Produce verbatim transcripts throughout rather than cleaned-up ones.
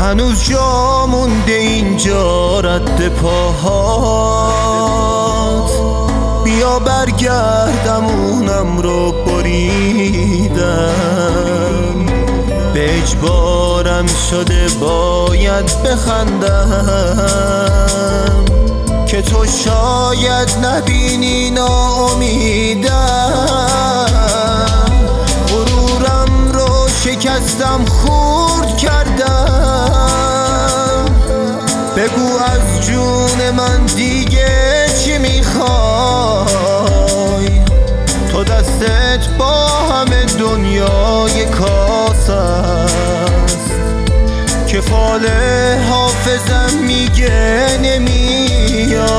هنوز جا مونده اینجا رد پاهات، بیا برگردمونم رو بریدم، به اجبارم شده باید بخندم که تو شاید نبینی ناامیدم. غرورم رو شکستم خورد کردم، بگو از جون من دیگه چی میخوای؟ تو دستت با همه دنیای کاسه است که فال حافظم میگه نمیای.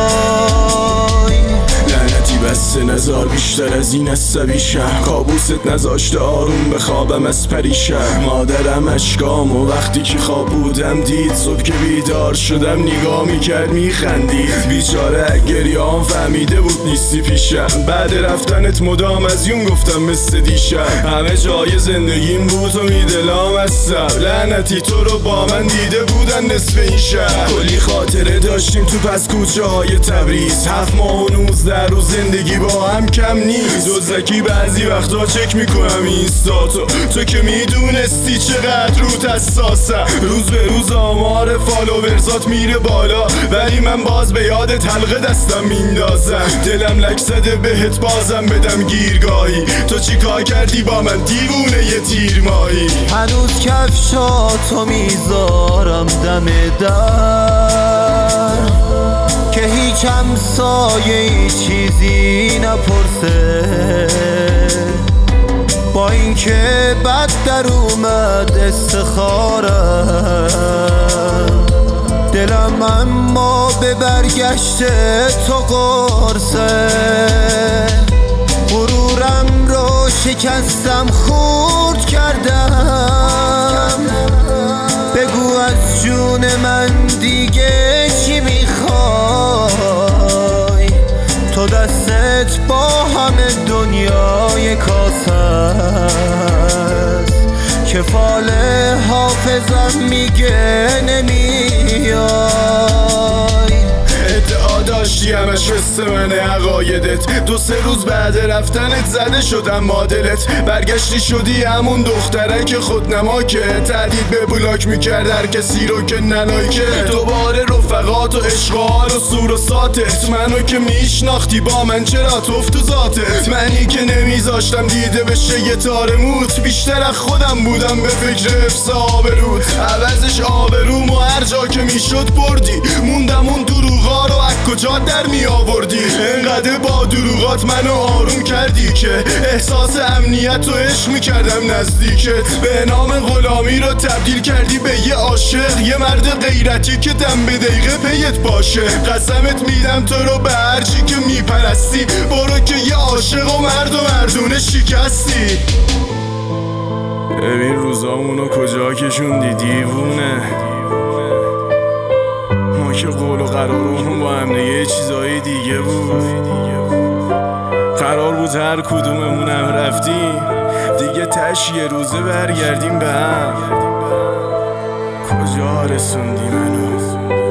لعنتی بسته نزار بیشتر از این عصبی شم، کابوست نذاشته آروم بخوابم از پریشم. مادرم اشکام و وقتی که خواب بودم دید، صبح که بیدار شدم نگاه میکرد میخندید. بیچاره گریه‌ام فهمیده بود نیستی پیشم، بعد رفتنت مدام از یون گفتم مثل دیشب. همه جای زندگیم بود و میدلام هستم، لعنتی تو رو با من دیده بودن نصف این شهر. کلی خاطره داشتیم تو پس کوچه های تبریز، هفت ماه و نوزده روز زندگی با هم کم نیست. دزدکی بعضی وقتا چک میکنم اینستاتو، تو که میدونستی چقدر روت حساسم. روز به روز آمار فالوورزات میره بالا، ولی من باز به یاد حلقه دستم میندازم. دلم لک زده بهت بازم بدم گیرگاهی، تو چی کار کردی با من دیوونه یه تیر ماهی؟ هنوز کفشاتو میذارم دم در که هیچ همسایه چیزی نپرسه، با اینکه بد در اومد استخارم، دلم اما به برگشت تو قرصه. غرورم رو شکستم خورد کردم، بگو از جون من دیگه چی میخوای؟ تو دستت با همه دنیای کاسه است که فال حافظم میگه نمیای. ادعا داشتی همش مثل من عقایدت، دو سه روز بعد رفتنت زده شدم مادلت. برگشتی شدی همون دختره که خودنما که تهدید به بلاک میکرد هر کسی رو که نلایکه. دوباره رفقات و اشغال و سور و ساتت، منو که میشناختی با من چرا توف تو ذاتت؟ منی که نمیذاشتم دیده بشه یه تار موت، بیشتر از خودم بودم به فکر حفظ آبروت. عوضش آبروم و هر جا که میشد بردی، موندم اون دروغا رو از کجا در می آوردی؟ انقدر با دروغات منو آروم کردی که احساس امنیت و عشق میکردم نزدیکت. به نام غلامی رو تبدیل کردی به یه عاشق، یه مرد غیرتی که دم به دقیقه پیت باشه. قسمت میدم تو رو به هرچی که میپرستی، برو که یه عاشق و مرد و مردونه شکستی. ببین روزامونو کجا کشوندی دیوونه، ما که قول و قرارمون با هم دیگه یه چیزای دیگه بود. قرار بود هر کدوممونم رفتیم دیگه تش یه روزه برگردیم به هم. کجا رسوندی منو؟